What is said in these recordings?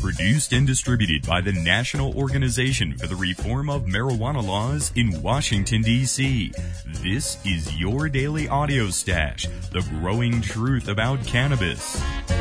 Produced and distributed by the National Organization for the Reform of Marijuana Laws in Washington, D.C. This is your daily audio stash, the growing truth about cannabis.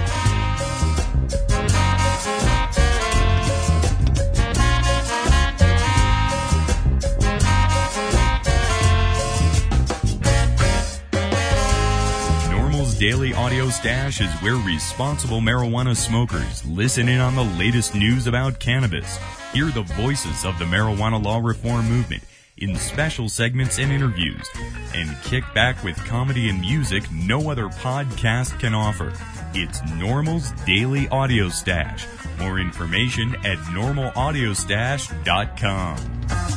Daily Audio Stash is where responsible marijuana smokers listen in on the latest news about cannabis, hear the voices of the marijuana law reform movement in special segments and interviews, and kick back with comedy and music no other podcast can offer. It's NORML's Daily Audio Stash. More information at normalaudiostash.com.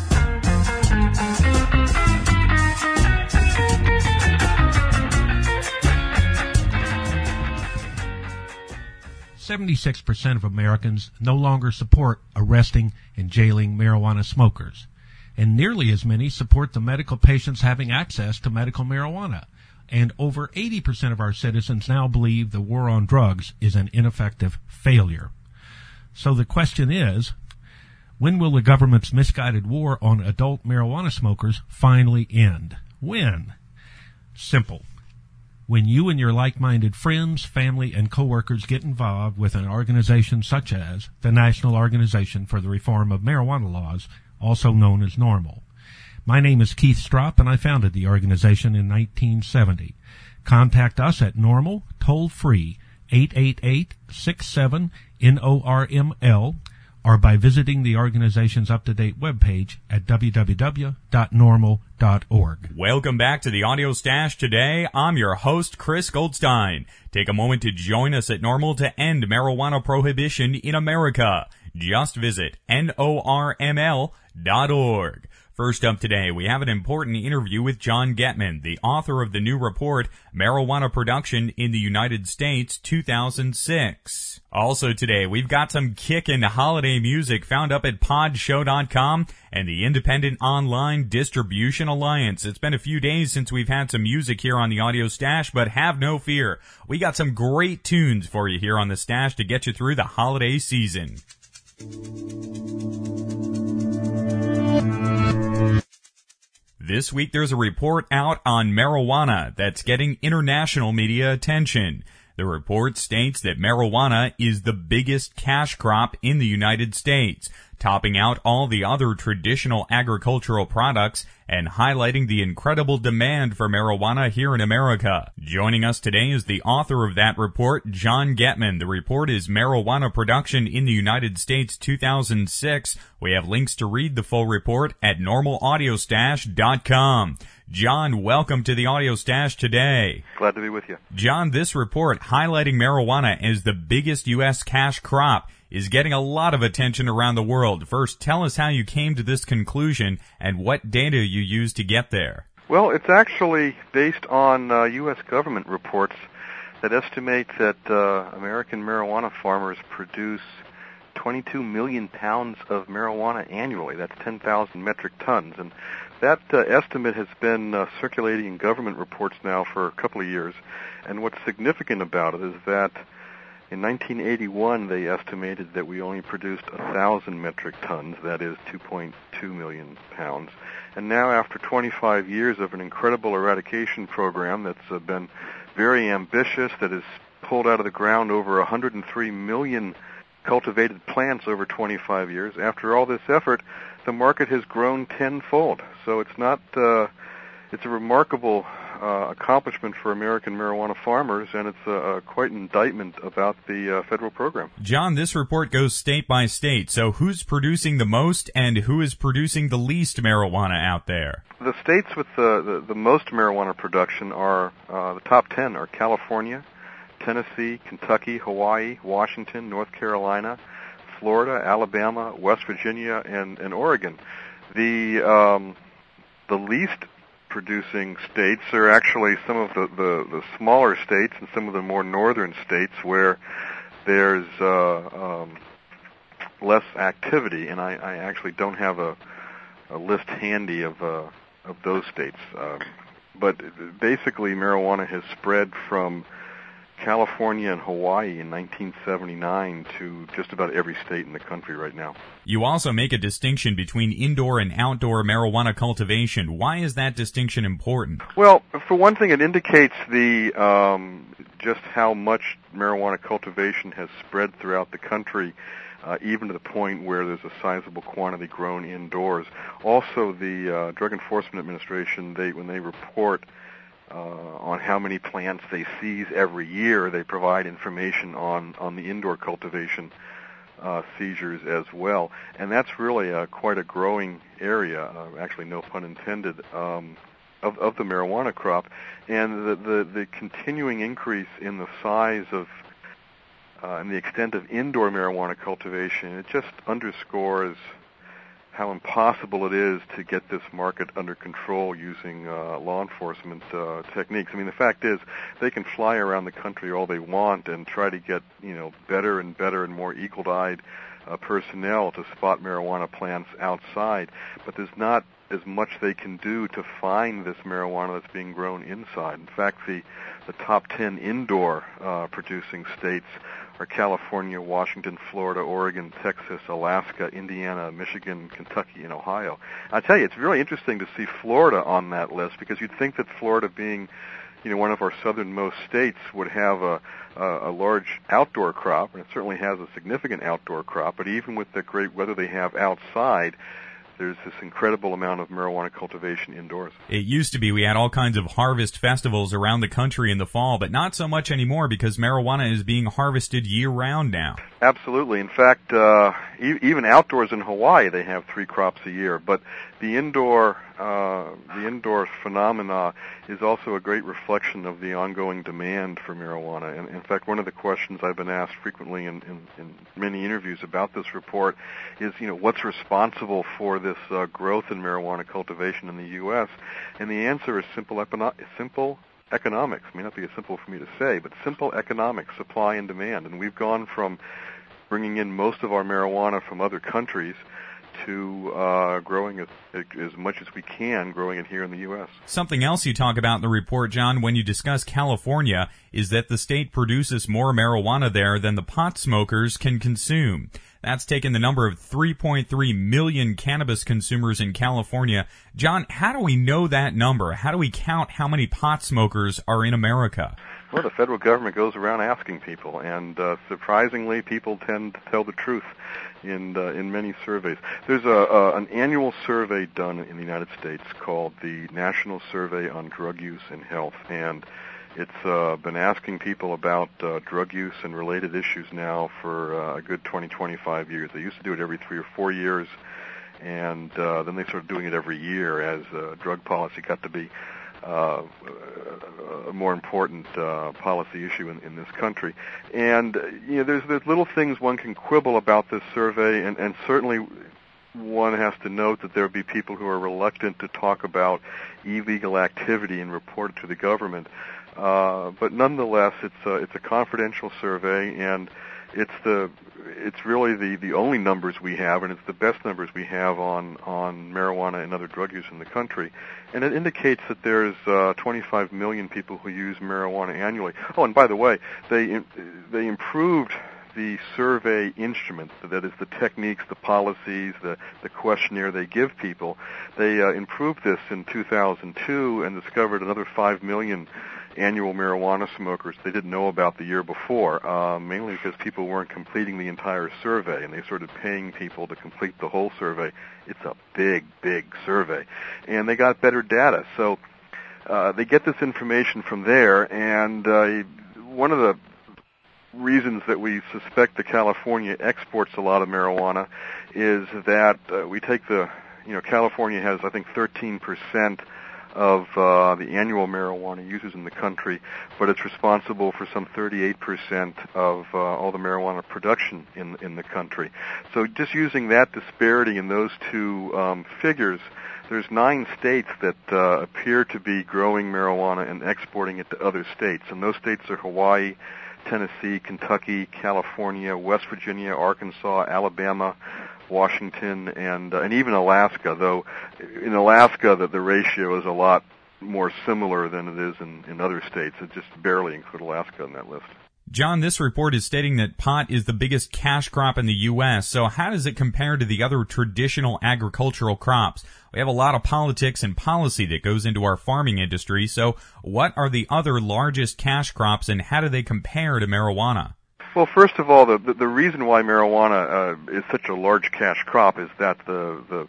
76% of Americans no longer support arresting and jailing marijuana smokers, and nearly as many support the medical patients having access to medical marijuana. And over 80% of our citizens now believe the war on drugs is an ineffective failure. So the question is, when will the government's misguided war on adult marijuana smokers finally end? When? Simple. When you and your like-minded friends, family, and coworkers get involved with an organization such as the National Organization for the Reform of Marijuana Laws, also known as NORML. My name is Keith Stropp, and I founded the organization in 1970. Contact us at NORML, toll-free, 888-67-NORML, or by visiting the organization's up-to-date webpage at www.normal.org. Welcome back to the Audio Stash today. I'm your host, Chris Goldstein. Take a moment to join us at NORML to end marijuana prohibition in America. Just visit norml.org. First up today, we have an important interview with John Getman, the author of the new report, Marijuana Production in the United States, 2006. Also today, we've got some kickin' holiday music found up at podshow.com and the Independent Online Distribution Alliance. It's been a few days since we've had some music here on the Audio Stash, but have no fear. We got some great tunes for you here on the Stash to get you through the holiday season. This week there's a report out on marijuana that's getting international media attention. The report states that marijuana is the biggest cash crop in the United States, topping out all the other traditional agricultural products and highlighting the incredible demand for marijuana here in America. Joining us today is the author of that report, John Getman. The report is Marijuana Production in the United States 2006. We have links to read the full report at normalaudiostash.com. John, welcome to the Audio Stash today. Glad to be with you. John, this report highlighting marijuana as the biggest U.S. cash crop is getting a lot of attention around the world. First, tell us how you came to this conclusion and what data you used to get there. Well, it's actually based on U.S. government reports that estimate that American marijuana farmers produce 22 million pounds of marijuana annually. That's 10,000 metric tons. And that estimate has been circulating in government reports now for a couple of years. And what's significant about it is that in 1981, they estimated that we only produced 1,000 metric tons, that is 2.2 million pounds. And now, after 25 years of an incredible eradication program that's been very ambitious, that has pulled out of the ground over 103 million cultivated plants over 25 years, after all this effort, the market has grown tenfold. So it's not, it's a remarkable accomplishment for American marijuana farmers, and it's quite an indictment about the federal program. John, this report goes state by state, so who's producing the most and who is producing the least marijuana out there? The states with the most marijuana production are, the top 10 are California, Tennessee, Kentucky, Hawaii, Washington, North Carolina, Florida, Alabama, West Virginia, and Oregon. The least producing states are actually some of the smaller states and some of the more northern states where there's less activity, and I actually don't have a list handy of those states. But basically marijuana has spread from California and Hawaii in 1979 to just about every state in the country right now. You also make a distinction between indoor and outdoor marijuana cultivation. Why is that distinction important? Well, for one thing, it indicates the just how much marijuana cultivation has spread throughout the country, even to the point where there's a sizable quantity grown indoors. Also, the Drug Enforcement Administration, when they report on how many plants they seize every year, they provide information on the indoor cultivation seizures as well. And that's really quite a growing area, actually no pun intended, of the marijuana crop. And the continuing increase in the size of and the extent of indoor marijuana cultivation, it just underscores how impossible it is to get this market under control using law enforcement techniques. I mean, the fact is, they can fly around the country all they want and try to get, better and better and more eagle-eyed personnel to spot marijuana plants outside, but there's not as much they can do to find this marijuana that's being grown inside. In fact, the top 10 indoor producing states are California, Washington, Florida, Oregon, Texas, Alaska, Indiana, Michigan, Kentucky, and Ohio. I tell you, it's really interesting to see Florida on that list, because you'd think that Florida, being one of our southernmost states, would have a large outdoor crop, and it certainly has a significant outdoor crop, but even with the great weather they have outside, there's this incredible amount of marijuana cultivation indoors. It used to be we had all kinds of harvest festivals around the country in the fall, but not so much anymore because marijuana is being harvested year-round now. Absolutely. In fact, even outdoors in Hawaii, they have 3 crops a year. But the indoor phenomena is also a great reflection of the ongoing demand for marijuana. And in fact, one of the questions I've been asked frequently in many interviews about this report is, what's responsible for this growth in marijuana cultivation in the U.S.? And the answer is simple economics. It may not be as simple for me to say, but simple economics, supply and demand. And we've gone from bringing in most of our marijuana from other countries to growing as much as we can, growing it here in the U.S. Something else you talk about in the report, John, when you discuss California, is that the state produces more marijuana there than the pot smokers can consume. That's taken the number of 3.3 million cannabis consumers in California. John, how do we know that number? How do we count how many pot smokers are in America? Well, the federal government goes around asking people, and surprisingly, people tend to tell the truth in many surveys. There's an annual survey done in the United States called the National Survey on Drug Use and Health, and it's been asking people about drug use and related issues now for a good 20-25 years. They used to do it every 3 or 4 years, and then they started doing it every year as drug policy got to be a more important policy issue in this country. And there's little things one can quibble about this survey, and certainly one has to note that there will be people who are reluctant to talk about illegal activity and report it to the government. But nonetheless, it's a confidential survey, and it's really the only numbers we have, and it's the best numbers we have on marijuana and other drug use in the country. And it indicates that there's 25 million people who use marijuana annually. Oh, and by the way, they improved the survey instruments, that is the techniques, the policies, the questionnaire they give people. They improved this in 2002 and discovered another 5 million annual marijuana smokers they didn't know about the year before, mainly because people weren't completing the entire survey, and they started paying people to complete the whole survey. It's a big, big survey. And they got better data. So they get this information from there, and one of the reasons that we suspect that California exports a lot of marijuana is that we take California has, I think, 13% of the annual marijuana users in the country, but it's responsible for some 38% of all the marijuana production in the country. So just using that disparity in those two figures, there's 9 states that appear to be growing marijuana and exporting it to other states, and those states are Hawaii, Tennessee, Kentucky, California, West Virginia, Arkansas, Alabama, Washington, and even Alaska, though in Alaska the ratio is a lot more similar than it is in other states. It just barely include Alaska on that list. John, this report is stating that pot is the biggest cash crop in the U.S., so how does it compare to the other traditional agricultural crops? We have a lot of politics and policy that goes into our farming industry, so what are the other largest cash crops and how do they compare to marijuana? Well, first of all, the reason why marijuana is such a large cash crop is that the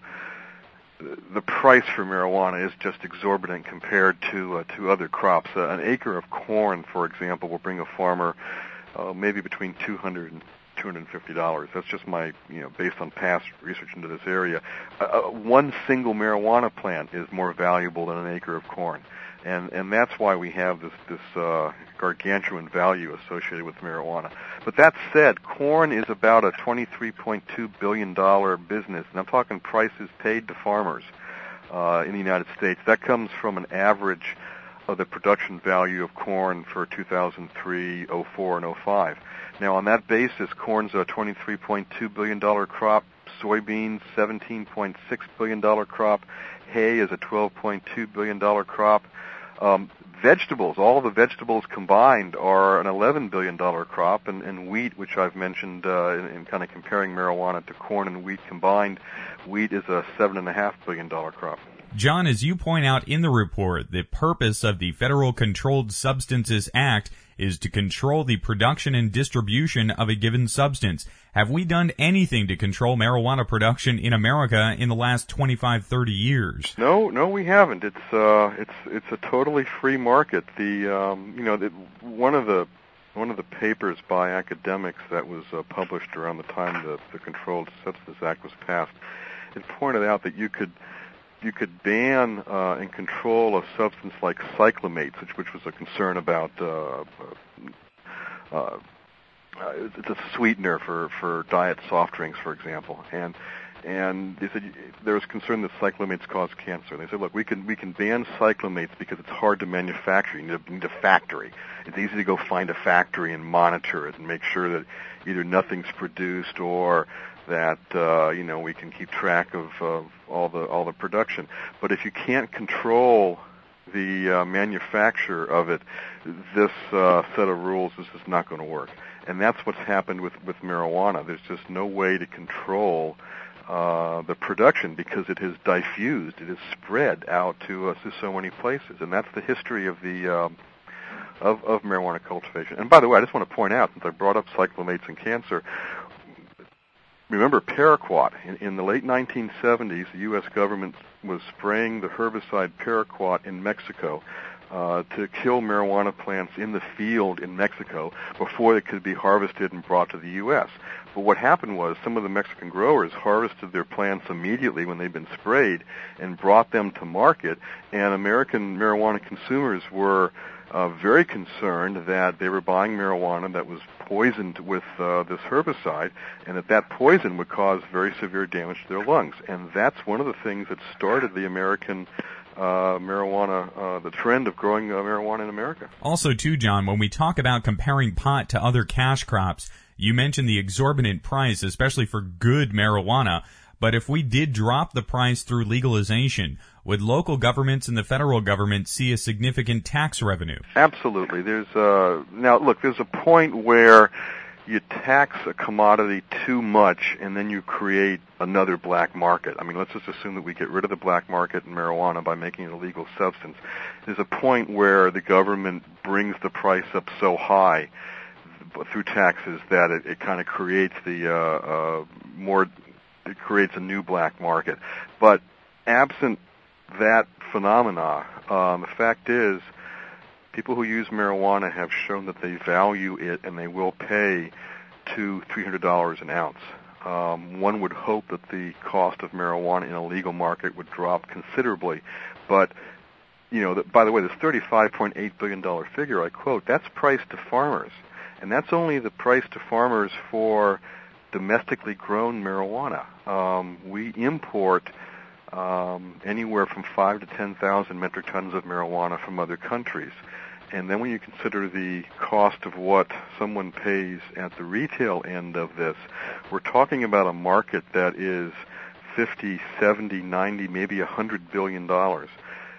price for marijuana is just exorbitant compared to other crops. An acre of corn, for example, will bring a farmer maybe between $200 and $250. That's just my, based on past research into this area. One single marijuana plant is more valuable than an acre of corn, and that's why we have this gargantuan value associated with marijuana. But that said, corn is about a $23.2 billion business, and I'm talking prices paid to farmers in the United States. That comes from an average of the production value of corn for 2003, 04, and 05. Now, on that basis, corn's a $23.2 billion crop, soybeans, $17.6 billion crop, hay is a $12.2 billion crop. Vegetables, all the vegetables combined are an $11 billion crop, and wheat, which I've mentioned in kind of comparing marijuana to corn and wheat combined, wheat is a $7.5 billion crop. John, as you point out in the report, the purpose of the Federal Controlled Substances Act is to control the production and distribution of a given substance. Have we done anything to control marijuana production in America in the last 25, 30 years? No, we haven't. It's a totally free market. One of the papers by academics that was published around the time the Controlled Substances Act was passed, it pointed out that you could ban and control a substance like cyclamates, which was a concern about it's a sweetener for diet soft drinks, for example, and they said there was concern that cyclamates cause cancer. And they said, look, we can ban cyclamates because it's hard to manufacture. You need a factory. It's easy to go find a factory and monitor it and make sure that either nothing's produced or that we can keep track of all the production. But if you can't control the manufacture of it, this set of rules is just not going to work. And that's what's happened with marijuana. There's just no way to control the production because it has diffused, it has spread out to so many places, and that's the history of the of marijuana cultivation. And by the way, I just want to point out, since I brought up cyclamates and cancer, remember paraquat. In the late 1970s, the U.S. government was spraying the herbicide paraquat in Mexico to kill marijuana plants in the field in Mexico before they could be harvested and brought to the U.S. But what happened was some of the Mexican growers harvested their plants immediately when they'd been sprayed and brought them to market, and American marijuana consumers were very concerned that they were buying marijuana that was poisoned with this herbicide, and that poison would cause very severe damage to their lungs. And that's one of the things that started the American marijuana, the trend of growing marijuana in America. Also, too, John, when we talk about comparing pot to other cash crops, you mentioned the exorbitant price, especially for good marijuana. But if we did drop the price through legalization, would local governments and the federal government see a significant tax revenue? Absolutely. There's a point where you tax a commodity too much and then you create another black market. I mean, let's just assume that we get rid of the black market in marijuana by making it a legal substance. There's a point where the government brings the price up so high through taxes that it kind of creates it creates a new black market. But absent that phenomena, the fact is, people who use marijuana have shown that they value it and they will pay $200 to $300 an ounce. One would hope that the cost of marijuana in a legal market would drop considerably. But, by the way, this $35.8 billion figure I quote, that's price to farmers. And that's only the price to farmers for domestically grown marijuana. We import anywhere from 5,000 to 10,000 metric tons of marijuana from other countries. And then when you consider the cost of what someone pays at the retail end of this, we're talking about a market that is 50, 70, 90, maybe $100 billion.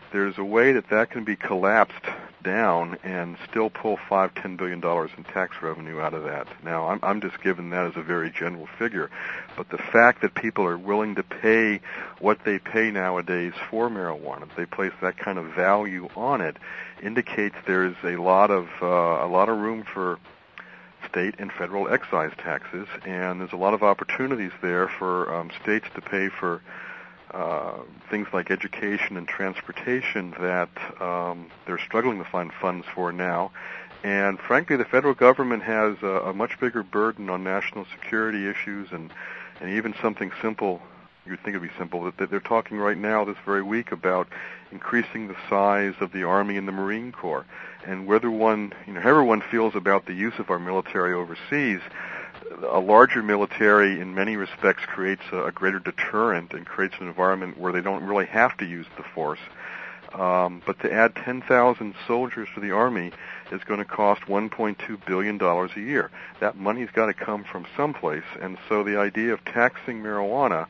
there's a way that can be collapsed down and still pull $5-10 billion in tax revenue out of that. Now, I'm just giving that as a very general figure, but the fact that people are willing to pay what they pay nowadays for marijuana, they place that kind of value on it, indicates there's a lot of room for state and federal excise taxes, and there's a lot of opportunities there for states to pay for things like education and transportation that they're struggling to find funds for now. And frankly, the federal government has a much bigger burden on national security issues and even something simple. You'd think it'd be simple. That they're talking right now this very week about increasing the size of the Army and the Marine Corps. And however one feels about the use of our military overseas, a larger military in many respects creates a greater deterrent and creates an environment where they don't really have to use the force. But to add 10,000 soldiers to the Army is going to cost $1.2 billion a year. That money's got to come from someplace, and so the idea of taxing marijuana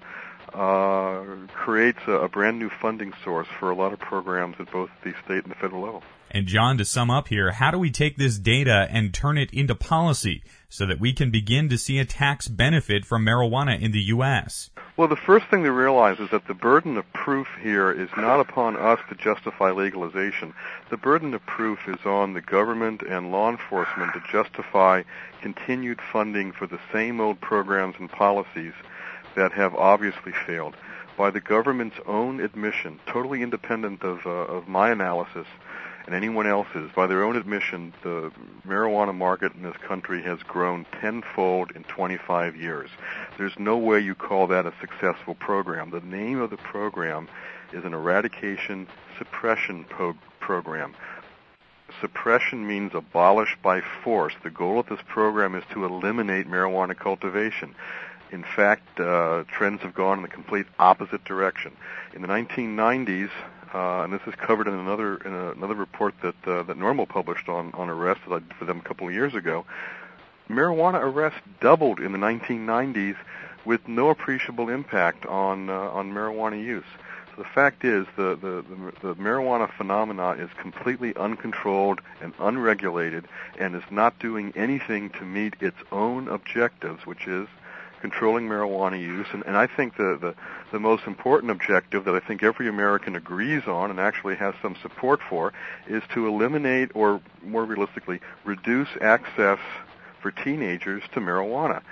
creates a brand new funding source for a lot of programs at both the state and the federal level. And John, to sum up here, how do we take this data and turn it into policy so that we can begin to see a tax benefit from marijuana in the U.S.? Well, the first thing to realize is that the burden of proof here is not upon us to justify legalization. The burden of proof is on the government and law enforcement to justify continued funding for the same old programs and policies that have obviously failed. By the government's own admission, totally independent of my analysis and anyone else's, by their own admission, the marijuana market in this country has grown tenfold in 25 years. There's no way you call that a successful program. The name of the program is an eradication suppression program. Suppression means abolish by force. The goal of this program is to eliminate marijuana cultivation. In fact, trends have gone in the complete opposite direction. In the 1990s, and this is covered in another report that NORML published on arrests that I did for them a couple of years ago, marijuana arrests doubled in the 1990s with no appreciable impact on marijuana use. So the fact is, the marijuana phenomena is completely uncontrolled and unregulated, and is not doing anything to meet its own objectives, which is controlling marijuana use. And I think the most important objective that I think every American agrees on and actually has some support for is to eliminate, or more realistically, reduce access for teenagers to marijuana.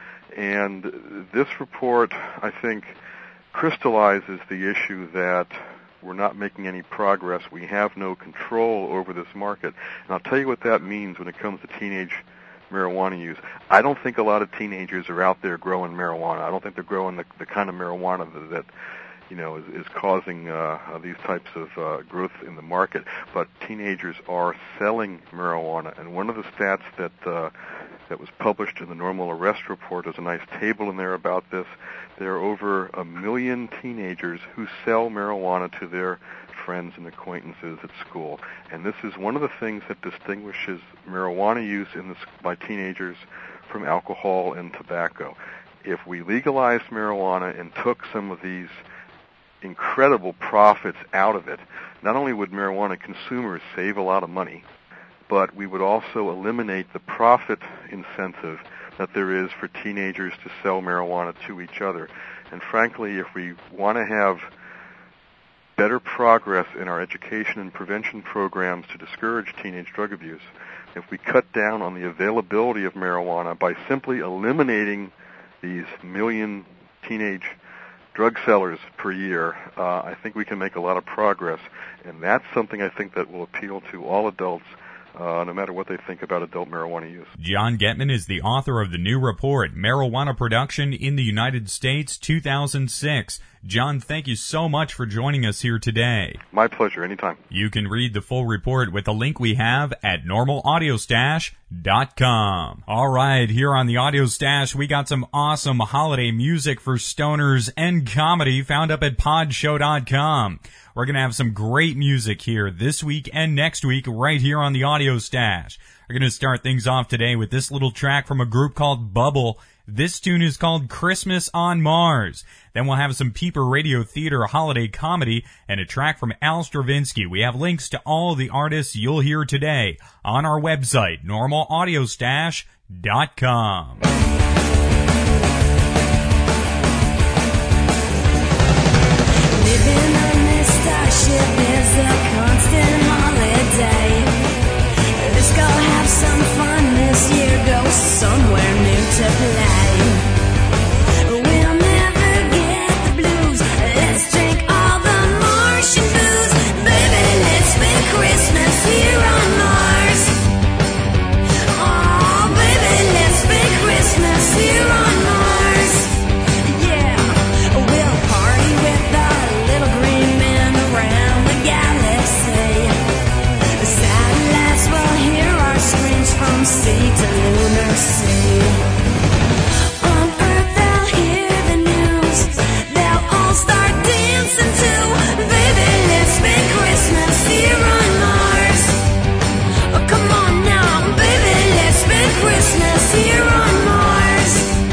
And this report, I think, crystallizes the issue that we're not making any progress. We have no control over this market. And I'll tell you what that means when it comes to teenage marijuana use. I don't think a lot of teenagers are out there growing marijuana. I don't think they're growing the kind of marijuana that is causing these types of growth in the market. But teenagers are selling marijuana, and one of the stats that was published in the NORML arrest report, there's a nice table in there about this. There are over 1 million teenagers who sell marijuana to their friends and acquaintances at school. And this is one of the things that distinguishes marijuana use by teenagers from alcohol and tobacco. If we legalized marijuana and took some of these incredible profits out of it, not only would marijuana consumers save a lot of money, but we would also eliminate the profit incentive that there is for teenagers to sell marijuana to each other. And frankly, if we want to have better progress in our education and prevention programs to discourage teenage drug abuse, if we cut down on the availability of marijuana by simply eliminating these 1 million teenage drug sellers per year, I think we can make a lot of progress. And that's something I think that will appeal to all adults, no matter what they think about adult marijuana use. John Getman is the author of the new report, Marijuana Production in the United States, 2006. John, thank you so much for joining us here today. My pleasure, anytime. You can read the full report with the link we have at normalaudiostash.com. All right, here on the Audio Stash, we got some awesome holiday music for stoners and comedy found up at podshow.com. We're going to have some great music here this week and next week right here on the Audio Stash. We're going to start things off today with this little track from a group called Bubble. This tune is called Christmas on Mars. Then we'll have some Peeper Radio Theater holiday comedy and a track from Al Stravinsky. We have links to all the artists you'll hear today on our website, normalaudiostash.com. Living on this starship is a constant holiday. Let's go have some fun this year, go somewhere new to play. We'll never get the blues, let's drink all the Martian booze. Baby, let's spend Christmas here on Mars. Oh, baby, let's spend Christmas here on Mars. Yeah, we'll party with the little green men around the galaxy. The satellites will hear our screams from sea to lunar sea. On Earth they'll hear the news, they'll all start dancing too. Baby, let's spend Christmas here on Mars. Oh, come on now, baby, let's spend Christmas here on Mars.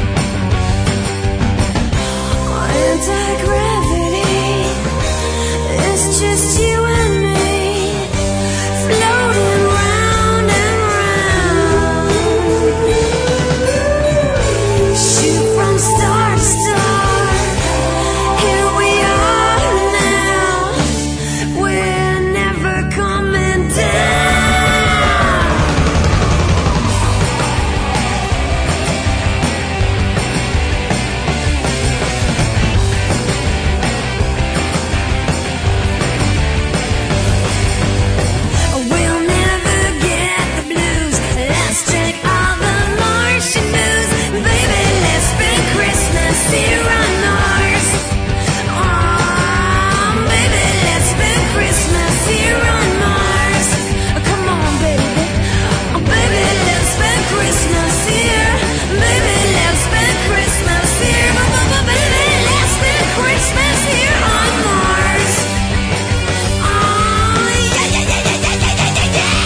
Anti-gravity, it's just you and me, floating round and round. Shoot from star to star, here we are now, we're never coming down. We'll never get the blues, let's drink all the Martian booze. Baby, let's spend Christmas here on Mars. Oh, baby, let's spend Christmas here on Mars. Oh, come on, baby. Oh, baby, let's spend Christmas here. Baby, let's spend Christmas here. Baby, let's spend Christmas here on Mars. Oh, yeah, yeah, yeah, yeah, yeah, yeah, yeah, yeah.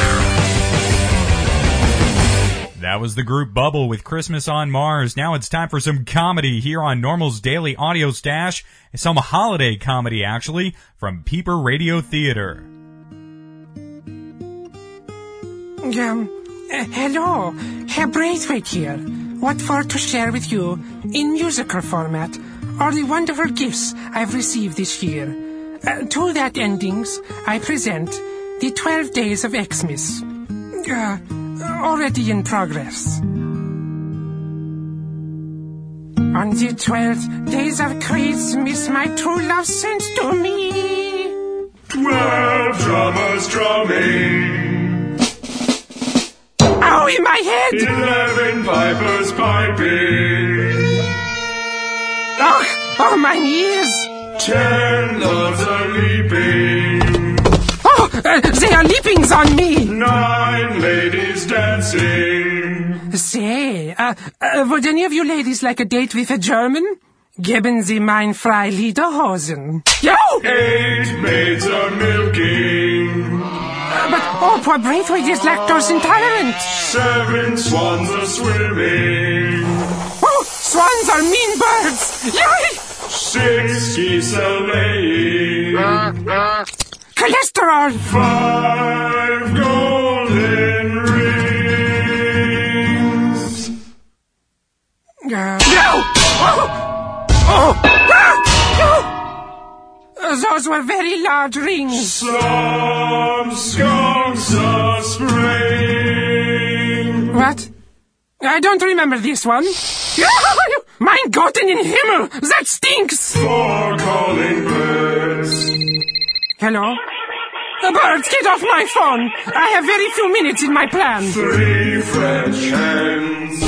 That was the group Bubble with Christmas on Mars. Now it's time for some comedy here on Normal's Daily Audio Stash. Some holiday comedy, actually, from Peeper Radio Theater. Hello, Herr Braithwaite here. What for to share with you, in musical format, are the wonderful gifts I've received this year. To that endings, I present the 12 Days of Xmas. Already in progress. On the 12 days of Christmas, my true love sent to me 12 drummers drumming, ow in my head! 11 pipers piping, Oh, my ears! 10 loves are leaping, Oh, they are leapings on me! 9 ladies dancing, Say, would any of you ladies like a date with a German? Geben Sie mein frei Lederhosen. Yo! 8 maids are milking, But, poor Braithwaite is lactose intolerant. 7 swans are swimming, Oh, swans are mean birds. Yay! 6 geese are laying, Cholesterol. 5 golden rings. No! Oh! Those were very large rings. Some skunks are spraying. What? I don't remember this one. Mein Gott in den Himmel! That stinks! 4 calling birds. Hello? Birds, get off my phone! I have very few minutes in my plan. 3 French hens.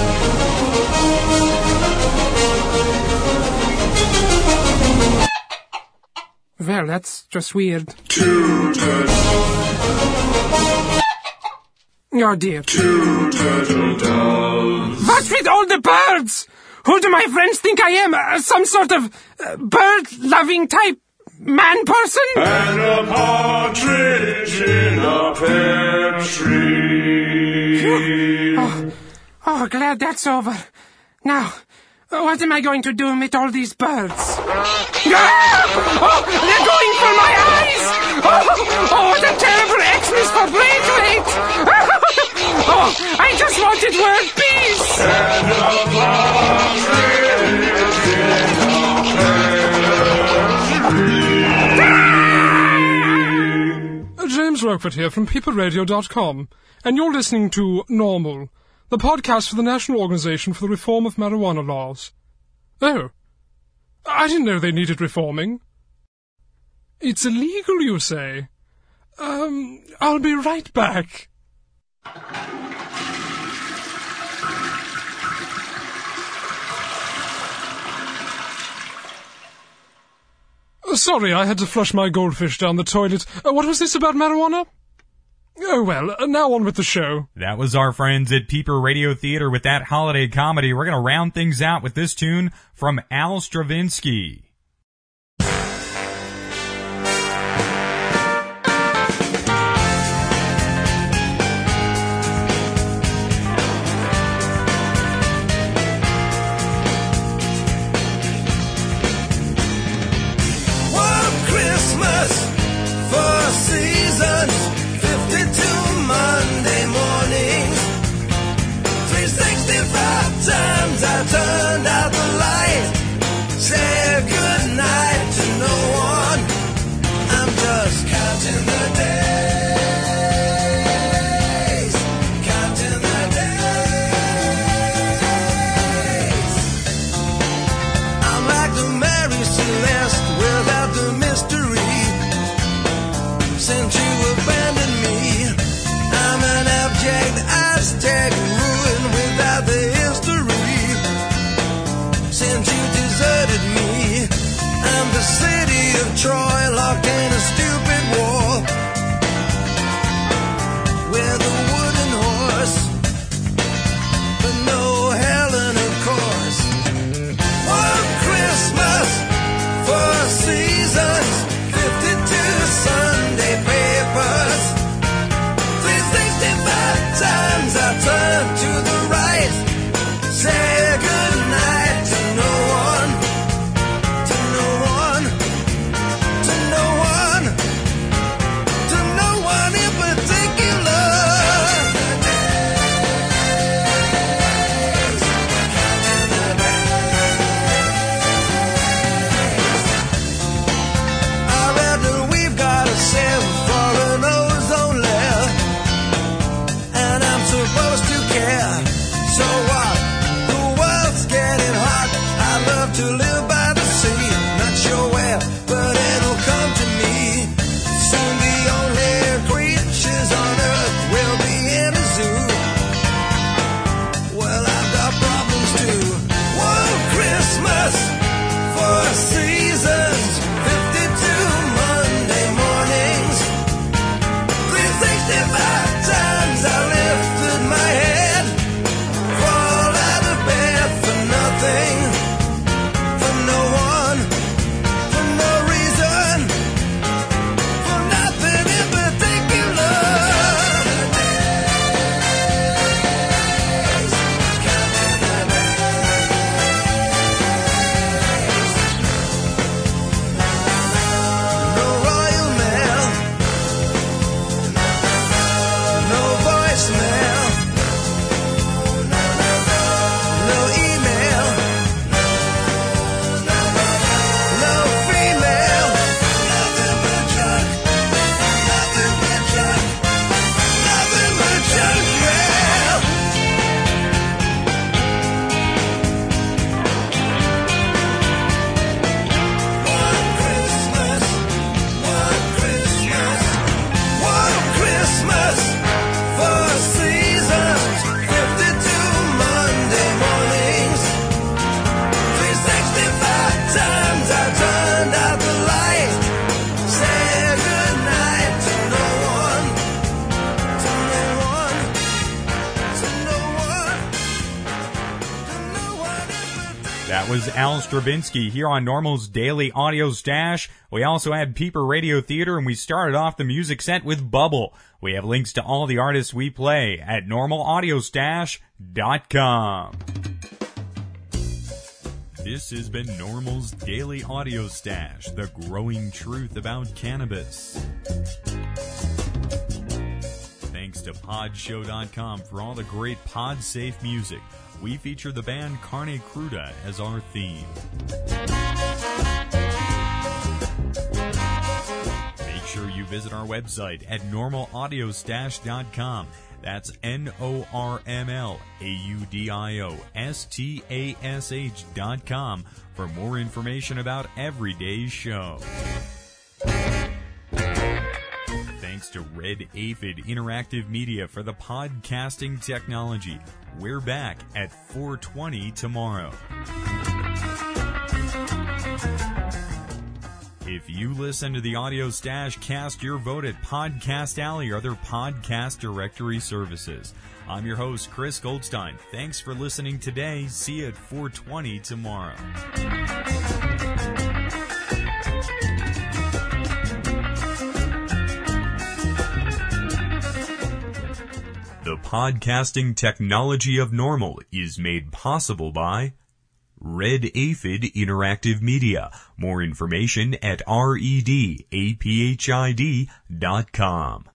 Well, that's just weird. 2 turtle. Oh dear. 2 turtle doves. What's with all the birds? Who do my friends think I am? Some sort of bird-loving type man person? And a partridge in a pear tree. Oh, glad that's over. Now, what am I going to do with all these birds? Ah! Oh, they're going for my eyes! Oh, what a terrible Xmas for Braithwaite! Oh, I just wanted world peace! James Roquefort here from PeopleRadio.com, and you're listening to Normal, the podcast for the National Organization for the Reform of Marijuana Laws. Oh, I didn't know they needed reforming. It's illegal, you say? I'll be right back. Sorry, I had to flush my goldfish down the toilet. What was this about marijuana? Oh well, now on with the show. That was our friends at Peeper Radio Theater with that holiday comedy. We're going to round things out with this tune from Al Stravinsky. I turned out the light, said good night to no one. I'm just counting the days, counting the days. I'm like the Mary Celeste without the mystery. Since you abandoned me, I'm an abject Aztec ruin without the history. Since you deserted me, I'm the city of Troy locked in a stupid wall with a wooden horse, but no Helen, of course. One Christmas, 4 seasons, 52 Sunday papers, 365 times I turn to the right, say good night to no one, to no one, to no one, to no one in particular. I read that we've got a save for an ozone layer, and I'm supposed to care. So what? The world's getting hot. I love to live by the sea. Not sure where, but it'll come to me. Soon the only creatures on earth will be in a zoo. Well, I've got problems too. One Christmas, 4 seasons, 52 Monday mornings, 365 times I lifted my head, fall out of bed for nothing, for no one, for no reason, for nothing in particular. Counting the days. No royal mail, no voicemail, no email, no female, nothing but junk, nothing but junk, nothing but junk mail. One Christmas, one Christmas, one Christmas, 4 seasons, 52 Monday mornings, 365 times I turned out the light, said good night to no one, to no one, to no one, to no one in particular. That was Al Stravinsky here on Normal's Daily Audio Stash. We also had Peeper Radio Theater, and we started off the music set with Bubble. We have links to all the artists we play at normalaudiostash.com. This has been Normal's Daily Audio Stash, the growing truth about cannabis. Thanks to Podshow.com for all the great pod-safe music. We feature the band Carne Cruda as our theme. Make sure you visit our website at normalaudiostash.com. That's NORMLAUDIOSTASH.com for more information about every day's show. Thanks to Red Aphid Interactive Media for the podcasting technology. We're back at 4:20 tomorrow. If you listen to the Audio Stash, cast your vote at Podcast Alley or other podcast directory services. I'm your host, Chris Goldstein. Thanks for listening today. See you at 4:20 tomorrow. The podcasting technology of Normal is made possible by Red Aphid Interactive Media. More information at redaphid.com.